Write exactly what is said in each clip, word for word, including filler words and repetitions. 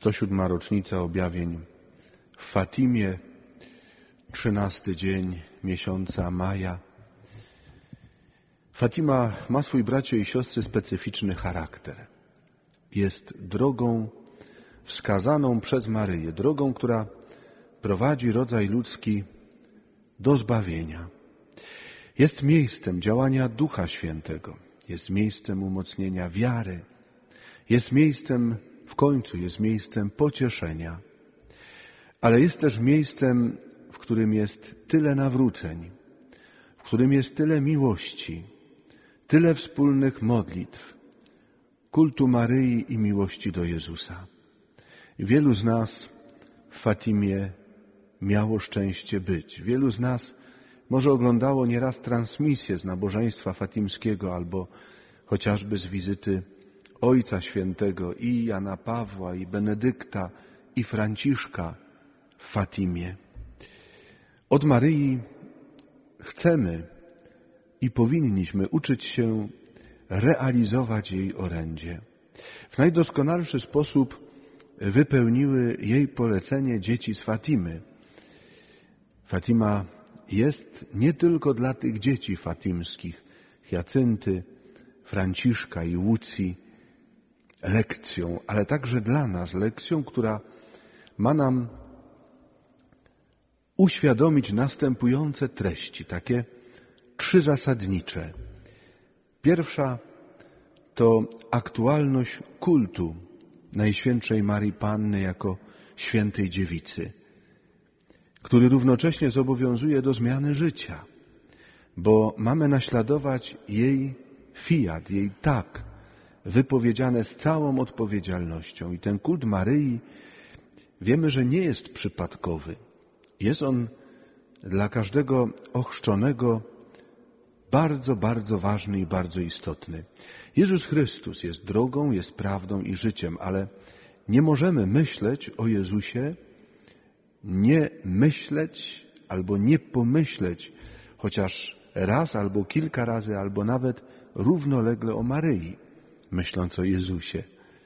sto siódma rocznica objawień w Fatimie, trzynasty dzień miesiąca maja. Fatima ma, swój bracie i siostry, specyficzny charakter. Jest drogą wskazaną przez Maryję, drogą, która prowadzi rodzaj ludzki do zbawienia. Jest miejscem działania Ducha Świętego, jest miejscem umocnienia wiary, jest miejscem, w końcu jest miejscem pocieszenia, ale jest też miejscem, w którym jest tyle nawróceń, w którym jest tyle miłości, tyle wspólnych modlitw, kultu Maryi i miłości do Jezusa. Wielu z nas w Fatimie miało szczęście być. Wielu z nas może oglądało nieraz transmisję z nabożeństwa fatimskiego albo chociażby z wizyty Ojca Świętego i Jana Pawła, i Benedykta, i Franciszka w Fatimie. Od Maryi chcemy i powinniśmy uczyć się realizować jej orędzie. W najdoskonalszy sposób wypełniły jej polecenie dzieci z Fatimy. Fatima jest nie tylko dla tych dzieci fatimskich, Hiacynty, Franciszka i Łucji, lekcją, ale także dla nas lekcją, która ma nam uświadomić następujące treści, takie trzy zasadnicze. Pierwsza to aktualność kultu Najświętszej Maryi Panny jako świętej dziewicy, który równocześnie zobowiązuje do zmiany życia, bo mamy naśladować jej fiat, jej tak, wypowiedziane z całą odpowiedzialnością. I ten kult Maryi, wiemy, że nie jest przypadkowy. Jest on dla każdego ochrzczonego bardzo, bardzo ważny i bardzo istotny. Jezus Chrystus jest drogą, jest prawdą i życiem, ale nie możemy myśleć o Jezusie, nie myśleć albo nie pomyśleć chociaż raz albo kilka razy, albo nawet równolegle o Maryi, myśląc o Jezusie.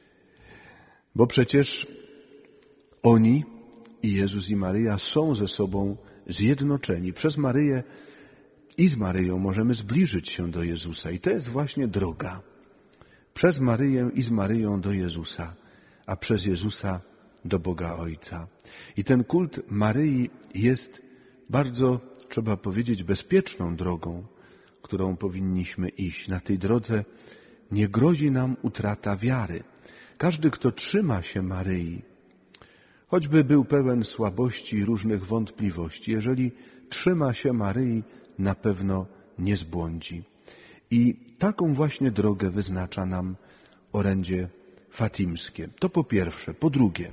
Bo przecież oni, i Jezus i Maryja, są ze sobą zjednoczeni. Przez Maryję i z Maryją możemy zbliżyć się do Jezusa. I to jest właśnie droga. Przez Maryję i z Maryją do Jezusa, a przez Jezusa do Boga Ojca. I ten kult Maryi jest bardzo, trzeba powiedzieć, bezpieczną drogą, którą powinniśmy iść. Na tej drodze nie grozi nam utrata wiary. Każdy, kto trzyma się Maryi, choćby był pełen słabości i różnych wątpliwości, jeżeli trzyma się Maryi, na pewno nie zbłądzi. I taką właśnie drogę wyznacza nam orędzie fatimskie. To po pierwsze. Po drugie,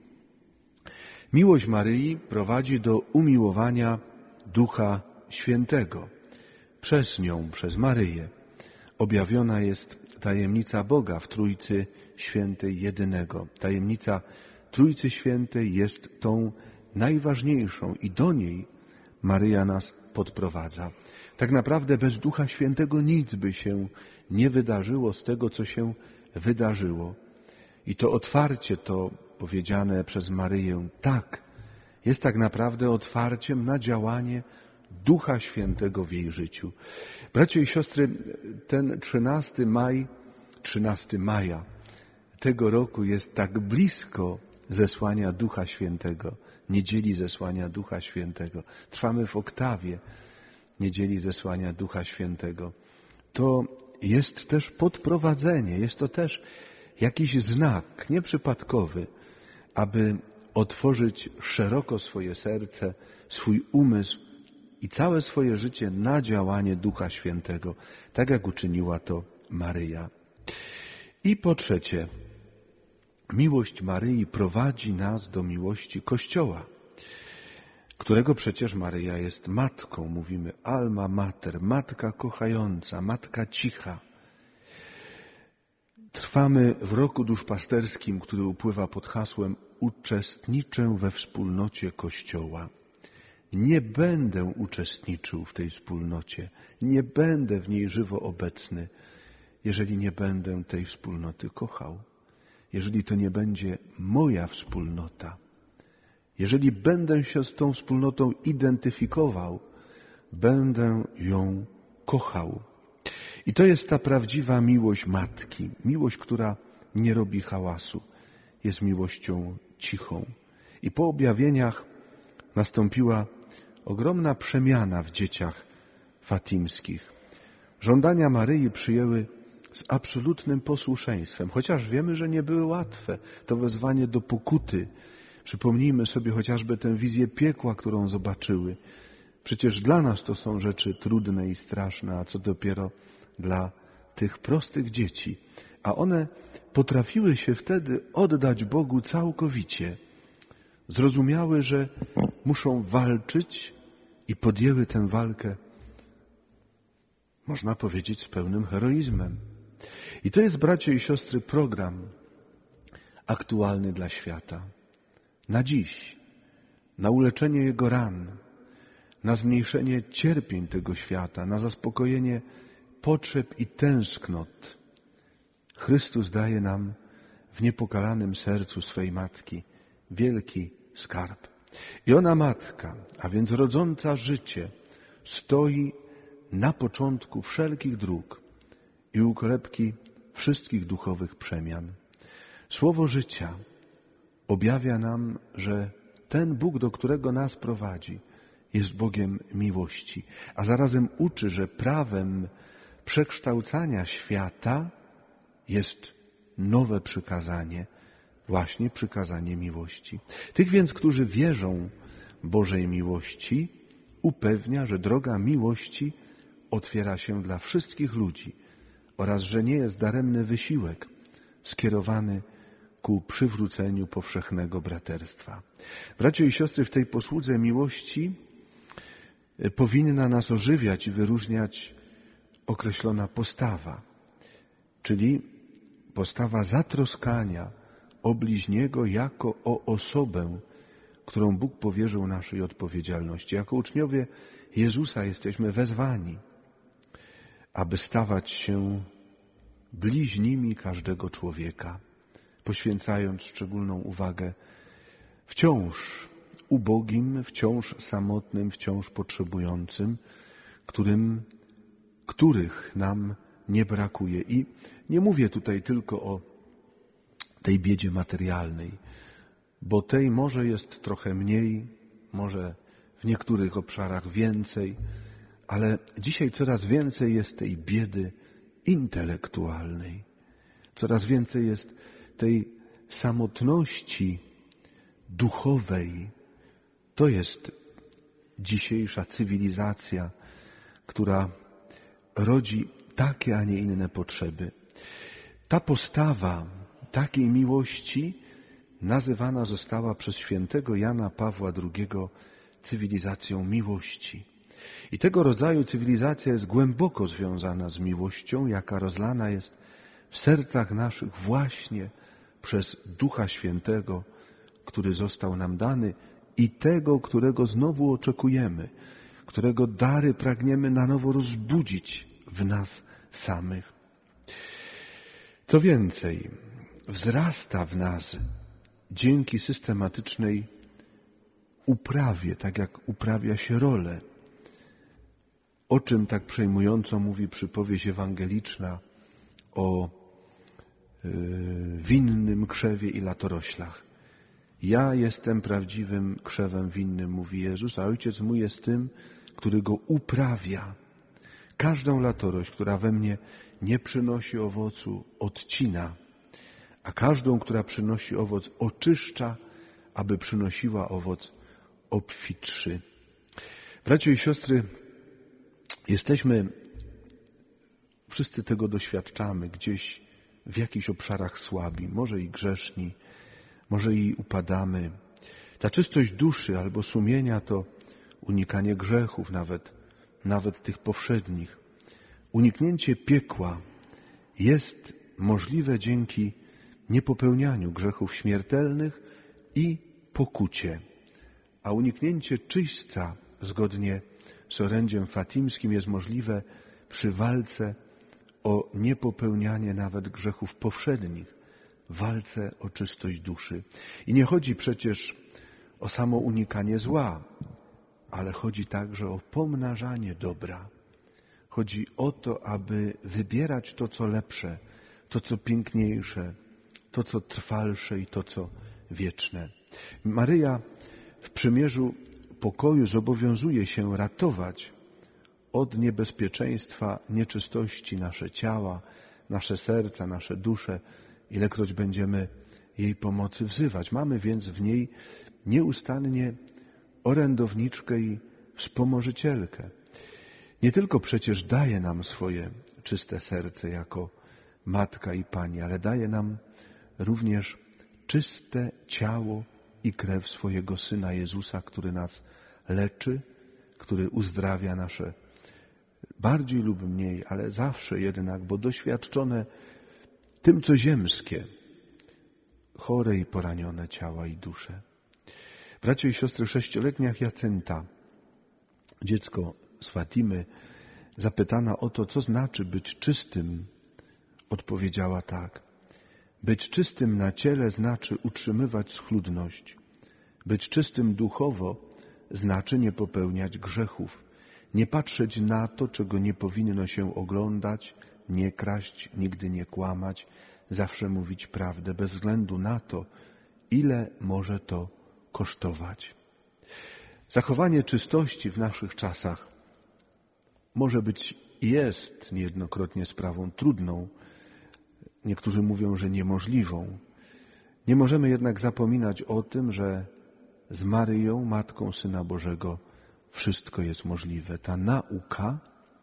miłość Maryi prowadzi do umiłowania Ducha Świętego. Przez nią, przez Maryję, objawiona jest tajemnica Boga w Trójcy Świętej Jedynego. Tajemnica Trójcy Świętej jest tą najważniejszą i do niej Maryja nas podprowadza. Tak naprawdę bez Ducha Świętego nic by się nie wydarzyło z tego, co się wydarzyło. I to otwarcie, to powiedziane przez Maryję tak, jest tak naprawdę otwarciem na działanie Ducha Świętego w jej życiu. Bracia i siostry, ten trzynasty maj, trzynastego maja tego roku jest tak blisko zesłania Ducha Świętego, niedzieli zesłania Ducha Świętego. Trwamy w oktawie niedzieli zesłania Ducha Świętego. To jest też podprowadzenie, jest to też jakiś znak nieprzypadkowy, aby otworzyć szeroko swoje serce, swój umysł i całe swoje życie na działanie Ducha Świętego, tak jak uczyniła to Maryja. I po trzecie, miłość Maryi prowadzi nas do miłości Kościoła, którego przecież Maryja jest matką. Mówimy alma mater, matka kochająca, matka cicha. Trwamy w roku duszpasterskim, który upływa pod hasłem uczestniczę we wspólnocie Kościoła. Nie będę uczestniczył w tej wspólnocie, nie będę w niej żywo obecny, jeżeli nie będę tej wspólnoty kochał. jeżeli to nie będzie moja wspólnota. Jeżeli będę się z tą wspólnotą identyfikował, będę ją kochał. I to jest ta prawdziwa miłość matki. Miłość, która nie robi hałasu. Jest miłością cichą. I po objawieniach nastąpiła ogromna przemiana w dzieciach fatimskich. Żądania Maryi przyjęły z absolutnym posłuszeństwem, chociaż wiemy, że nie były łatwe. To wezwanie do pokuty. Przypomnijmy sobie chociażby tę wizję piekła, którą zobaczyły. Przecież dla nas to są rzeczy trudne i straszne, a co dopiero dla tych prostych dzieci. A one potrafiły się wtedy oddać Bogu całkowicie. Zrozumiały, że muszą walczyć i podjęły tę walkę, można powiedzieć, z pełnym heroizmem. I to jest, bracia i siostry, program aktualny dla świata. Na dziś, na uleczenie jego ran, na zmniejszenie cierpień tego świata, na zaspokojenie potrzeb i tęsknot. Chrystus daje nam w niepokalanym sercu swej Matki wielki skarb. I ona, Matka, a więc rodząca życie, stoi na początku wszelkich dróg i u kolebki wszystkich duchowych przemian. Słowo życia objawia nam, że ten Bóg, do którego nas prowadzi, jest Bogiem miłości, a zarazem uczy, że prawem przekształcania świata jest nowe przykazanie, właśnie przykazanie miłości. Tych więc, którzy wierzą Bożej miłości, upewnia, że droga miłości otwiera się dla wszystkich ludzi oraz że nie jest daremny wysiłek skierowany ku przywróceniu powszechnego braterstwa. Bracia i siostry, w tej posłudze miłości powinna nas ożywiać i wyróżniać określona postawa, czyli postawa zatroskania o bliźniego jako o osobę, którą Bóg powierzył naszej odpowiedzialności. Jako uczniowie Jezusa jesteśmy wezwani, aby stawać się bliźnimi każdego człowieka, poświęcając szczególną uwagę wciąż ubogim, wciąż samotnym, wciąż potrzebującym, którym, których nam nie brakuje. I nie mówię tutaj tylko o tej biedzie materialnej, bo tej może jest trochę mniej, może w niektórych obszarach więcej, ale dzisiaj coraz więcej jest tej biedy intelektualnej. Coraz więcej jest tej samotności duchowej. To jest dzisiejsza cywilizacja, która rodzi takie, a nie inne potrzeby. Ta postawa takiej miłości nazywana została przez świętego Jana Pawła drugiego cywilizacją miłości. I tego rodzaju cywilizacja jest głęboko związana z miłością, jaka rozlana jest w sercach naszych właśnie przez Ducha Świętego, który został nam dany i tego, którego znowu oczekujemy, którego dary pragniemy na nowo rozbudzić w nas samych. Co więcej, wzrasta w nas dzięki systematycznej uprawie, tak jak uprawia się rolę, o czym tak przejmująco mówi przypowieść ewangeliczna o yy, winnym krzewie i latoroślach. Ja jestem prawdziwym krzewem winnym, mówi Jezus, a Ojciec mój jest tym, który go uprawia. Każdą latorość, która we mnie nie przynosi owocu, odcina, a każdą, która przynosi owoc, oczyszcza, aby przynosiła owoc obfitszy. Bracia i siostry, jesteśmy, wszyscy tego doświadczamy, gdzieś w jakichś obszarach słabi, może i grzeszni, może i upadamy. Ta czystość duszy albo sumienia to unikanie grzechów, nawet, nawet tych powszednich. Uniknięcie piekła jest możliwe dzięki niepopełnianiu grzechów śmiertelnych i pokucie. A uniknięcie czyśćca zgodnie z orędziem fatimskim jest możliwe przy walce o niepopełnianie nawet grzechów powszednich, w walce o czystość duszy. I nie chodzi przecież o samo unikanie zła, ale chodzi także o pomnażanie dobra. Chodzi o to, aby wybierać to, co lepsze, to, co piękniejsze, to, co trwalsze i to, co wieczne. Maryja w przymierzu pokoju zobowiązuje się ratować od niebezpieczeństwa nieczystości nasze ciała, nasze serca, nasze dusze, ilekroć będziemy jej pomocy wzywać. Mamy więc w niej nieustannie orędowniczkę i wspomożycielkę. Nie tylko przecież daje nam swoje czyste serce jako Matka i Pani, ale daje nam również czyste ciało i krew swojego Syna Jezusa, który nas leczy, który uzdrawia nasze bardziej lub mniej, ale zawsze jednak, bo doświadczone tym, co ziemskie, chore i poranione ciała i dusze. Bracia i siostry, sześcioletnia Jacynta, dziecko z Fatimy, zapytana o to, co znaczy być czystym, odpowiedziała tak. Być czystym na ciele znaczy utrzymywać schludność. Być czystym duchowo znaczy nie popełniać grzechów, nie patrzeć na to, czego nie powinno się oglądać, nie kraść, nigdy nie kłamać, zawsze mówić prawdę, bez względu na to, ile może to kosztować. Zachowanie czystości w naszych czasach może być i jest niejednokrotnie sprawą trudną. Niektórzy mówią, że niemożliwą. Nie możemy jednak zapominać o tym, że z Maryją, Matką Syna Bożego, wszystko jest możliwe. Ta nauka,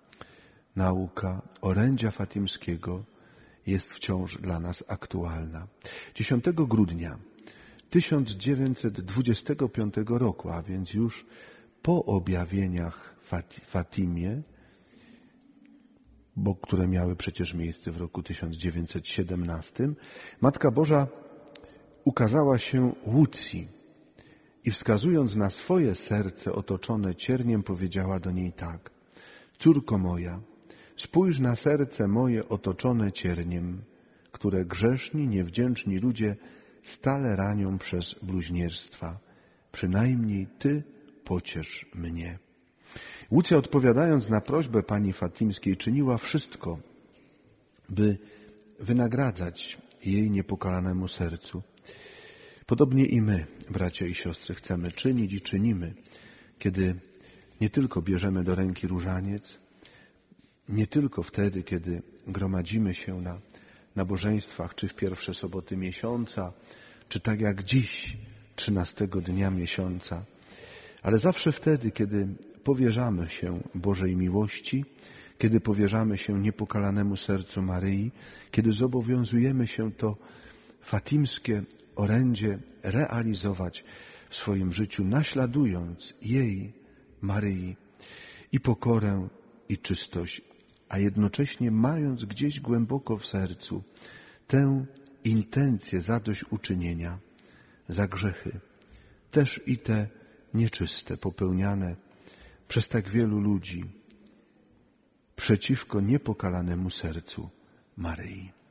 nauka orędzia fatimskiego jest wciąż dla nas aktualna. dziesiątego grudnia tysiąc dziewięćset dwudziestego piątego roku, a więc już po objawieniach w Fatimie, bo które miały przecież miejsce w roku tysiąc dziewięćset siedemnastym, Matka Boża ukazała się Łucji i wskazując na swoje serce otoczone cierniem, powiedziała do niej tak: Córko moja, spójrz na serce moje otoczone cierniem, które grzeszni, niewdzięczni ludzie stale ranią przez bluźnierstwa. Przynajmniej Ty pociesz mnie. Łucja, odpowiadając na prośbę pani Fatimskiej, czyniła wszystko, by wynagradzać jej niepokalanemu sercu. Podobnie i my, bracia i siostry, chcemy czynić i czynimy, kiedy nie tylko bierzemy do ręki różaniec, nie tylko wtedy, kiedy gromadzimy się na nabożeństwach, czy w pierwsze soboty miesiąca, czy tak jak dziś, trzynastego dnia miesiąca, ale zawsze wtedy, kiedy powierzamy się Bożej miłości, kiedy powierzamy się niepokalanemu sercu Maryi, kiedy zobowiązujemy się to fatimskie orędzie realizować w swoim życiu, naśladując jej, Maryi, i pokorę, i czystość, a jednocześnie mając gdzieś głęboko w sercu tę intencję zadośćuczynienia za grzechy, też i te nieczyste, popełniane przez tak wielu ludzi przeciwko niepokalanemu sercu Maryi.